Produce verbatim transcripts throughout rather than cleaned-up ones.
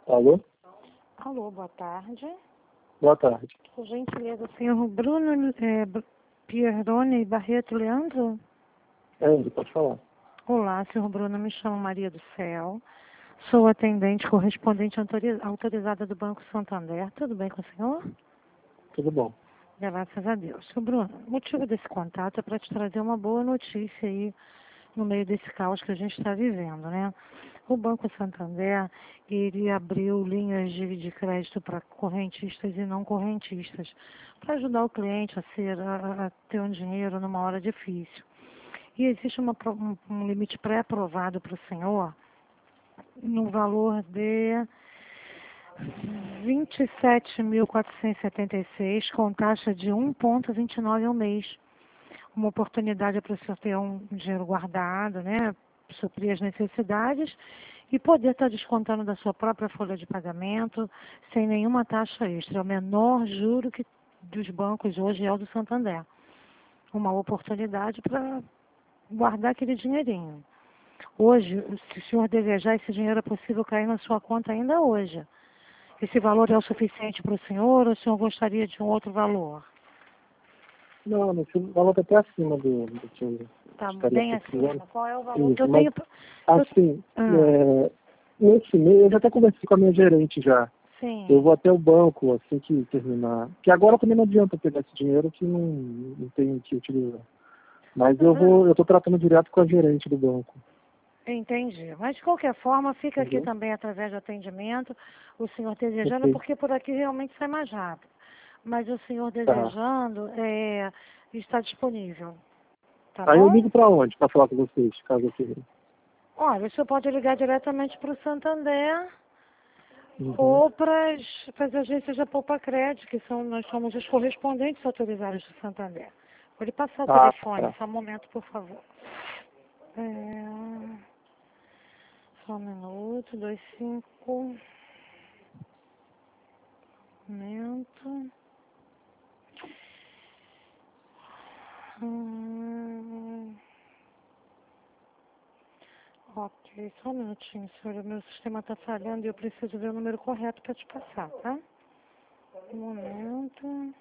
Alô? Alô, boa tarde. Boa tarde. Por gentileza, senhor Bruno é, Br- Pierrone Barreto Leandro? É, ele pode falar. Olá, senhor Bruno, me chamo Maria do Céu. Sou atendente correspondente autori- autorizada do Banco Santander. Tudo bem com o senhor? Tudo bom. Graças a Deus. Senhor Bruno, o motivo desse contato é para te trazer uma boa notícia aí no meio desse caos que a gente está vivendo, né? O Banco Santander, ele abriu linhas de, de crédito para correntistas e não correntistas, para ajudar o cliente a, ser, a, a ter um dinheiro numa hora difícil. E existe uma, pro- um, um limite pré-aprovado para o senhor no valor de vinte e sete mil quatrocentos e setenta e seis, com taxa de um vírgula vinte e nove ao mês. Uma oportunidade para o senhor ter um dinheiro guardado, né? Suprir as necessidades e poder estar descontando da sua própria folha de pagamento sem nenhuma taxa extra. É o menor juro que dos bancos hoje é o do Santander. Uma oportunidade para guardar aquele dinheirinho. Hoje, se o senhor desejar, esse dinheiro é possível cair na sua conta ainda hoje. Esse valor é o suficiente para o senhor ou o senhor gostaria de um outro valor? Não, esse valor está até acima do, do que eu Tá estaria bem acima. precisando. Qual é o valor que Isso, eu mas, tenho? pra- assim, Ah, é, nesse mês, eu já até conversei com a minha gerente já. sim. Eu vou até o banco assim que terminar. Que agora também não adianta pegar esse dinheiro que não, não tenho que utilizar. Mas eu vou, eu estou tratando direto com a gerente do banco. Entendi. Mas, de qualquer forma, fica aqui Entendeu? também através do atendimento, o senhor desejando, Ok. porque por aqui realmente sai mais rápido. Mas o senhor Tá. desejando é, está disponível. Tá Aí eu bom? ligo para onde para falar com vocês, caso eu queira? Olha, o senhor pode ligar diretamente para o Santander Uhum. ou para as agências da Poupa Crédito, que são, nós somos os correspondentes autorizados do Santander. Vou lhe passar o Ah, telefone, tá. só um momento, por favor. É, só um minuto, dois, cinco. Momento. Hum, ok, só um minutinho, senhora. Meu sistema está falhando e eu preciso ver o número correto para te passar, tá? Um momento.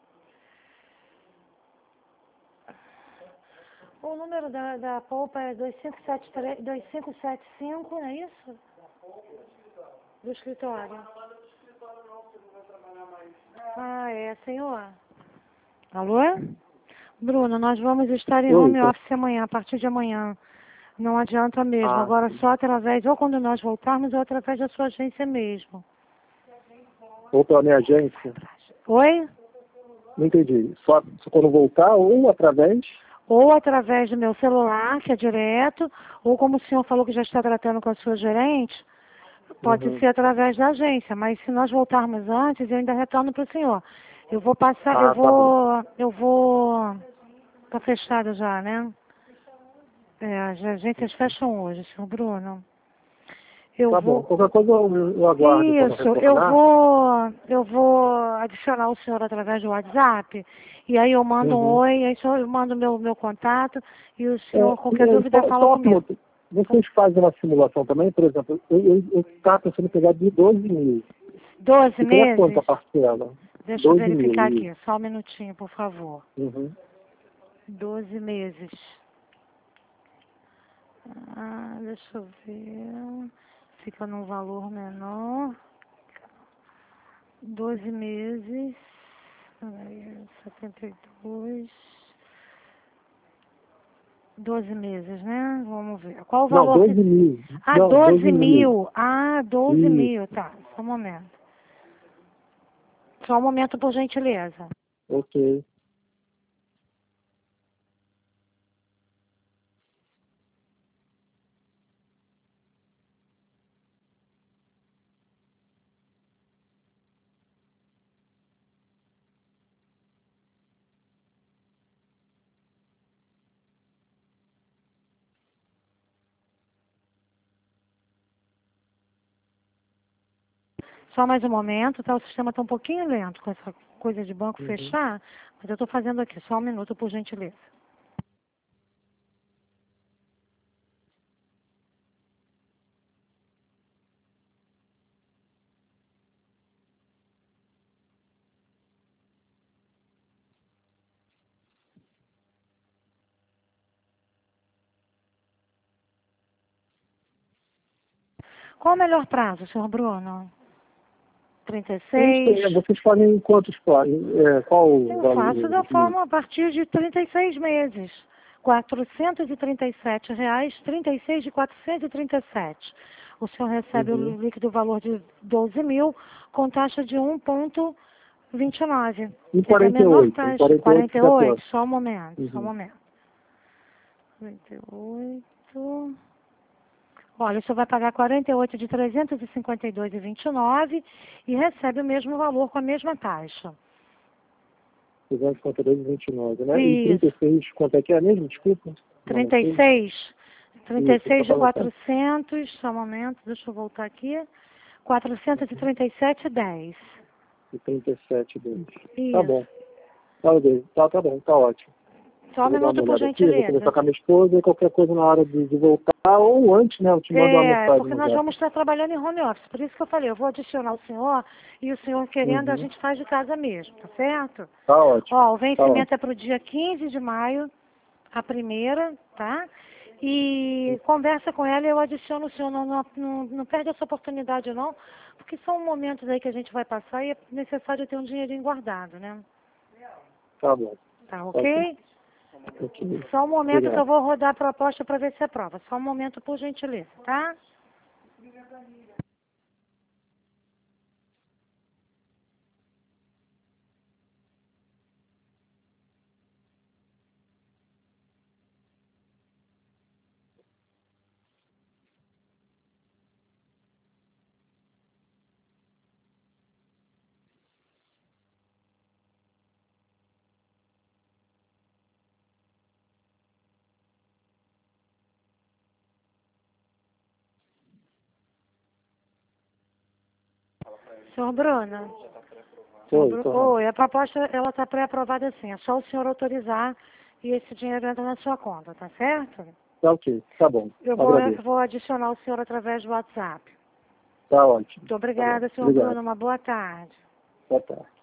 O número da, da polpa é dois cinco sete três, dois cinco sete cinco, não é isso? Do escritório. Ah, é, senhor? Alô? Bruno, nós vamos estar em Oi, home tô... office amanhã, a partir de amanhã. Não adianta mesmo. Ah, Agora sim. só através, ou quando nós voltarmos, ou através da sua agência mesmo. Ou pela minha agência? Oi? Não entendi. Só, só quando voltar ou através? Ou através do meu celular, que é direto, ou como o senhor falou que já está tratando com a sua gerente, pode Uhum. ser através da agência. Mas se nós voltarmos antes, eu ainda retorno para o senhor. Eu vou passar, eu Ah, tá bom. vou, eu vou, tá fechado já, né? É, as agências fecham hoje, senhor Bruno. Eu Tá bom. vou, Qualquer coisa eu, eu aguardo quando isso, eu retornar. vou, eu vou adicionar o senhor através do WhatsApp, e aí eu mando um Uhum. oi, aí só eu mando meu, meu contato, e o É, senhor, qualquer e, dúvida, só, fala só uma comigo. pergunta. Vocês fazem uma simulação também? Por exemplo, eu estava pensando em pegar de doze mil. Doze Ficaria quanto meses? a parcela? Deixa eu doze mil. verificar Isso. aqui, só um minutinho, por favor. Uhum. Doze meses. Ah, deixa eu ver. Fica num valor menor. Doze meses. Aí, setenta e dois. Doze meses, né? Vamos ver. Qual o Não, valor doze que... mil. Ah, Não, doze doze mil. mil. Ah, doze mil. Isso. Tá, só um momento. Só um momento, por gentileza. Ok. Só mais um momento, tá? O sistema está um pouquinho lento com essa coisa de banco Uhum. fechar, mas eu estou fazendo aqui. Só um minuto, por gentileza. Qual o melhor prazo, senhor Bruno? trinta e Eu não sei, seis? vocês fazem quantos plazos? É, qual o Eu valor? faço da forma a partir de trinta e seis meses. quatrocentos e trinta e sete reais, trinta e seis de quatrocentos e trinta e sete. O senhor recebe Uhum. o líquido valor de doze mil com taxa de um vírgula vinte e nove. Em É a menor quarenta e oito, em taxa. quarenta e oito quarenta e fica oito, quanto? só um momento, só um Uhum. momento. quarenta e oito. Olha, o senhor vai pagar quarenta e oito de trezentos e cinquenta e dois e vinte e nove e recebe o mesmo valor com a mesma taxa. trezentos e cinquenta e dois e vinte e nove, né? E Isso. trinta e seis, quanto é que é mesmo? Desculpa. trinta e seis. trinta e seis Isso, de só pra anotar. quatrocentos, só um momento, deixa eu voltar aqui. quatrocentos e trinta e sete e dez. E trinta e sete deles. Tá Isso. bom. Tá, ok. tá, tá bom, tá ótimo. Só um Eu vou dar uma minuto, por olhada aqui, vou gentileza. conversar com a minha esposa e qualquer coisa na hora de, de voltar, ou antes, né? Eu te mando uma É, mensagem porque no nós zap. vamos estar trabalhando em home office. Por isso que eu falei, eu vou adicionar o senhor e o senhor querendo, a Uhum. gente faz de casa mesmo, tá certo? Tá ótimo. Ó, o Tá ótimo. vencimento é para o dia quinze de maio, a primeira, tá? E conversa com ela e eu adiciono o senhor. Não, não, não, não perde essa oportunidade, não, porque são momentos aí que a gente vai passar e é necessário ter um dinheirinho guardado, né? Tá bom. Tá Tá ok? ok. Só um momento que eu Obrigado. vou rodar a proposta para ver se é prova. Só um momento, por gentileza, tá? Senhor Bruno? Senhor Oi, Bru... tô. Oi, a proposta ela está pré-aprovada assim. É só o senhor autorizar e esse dinheiro entra na sua conta, tá certo? Tá ok. Tá bom. Eu vou, Agradeço. vou adicionar o senhor através do WhatsApp. Tá ótimo. Muito Tá bom. obrigada, senhor Obrigado. Bruno. Uma boa tarde. Boa tarde.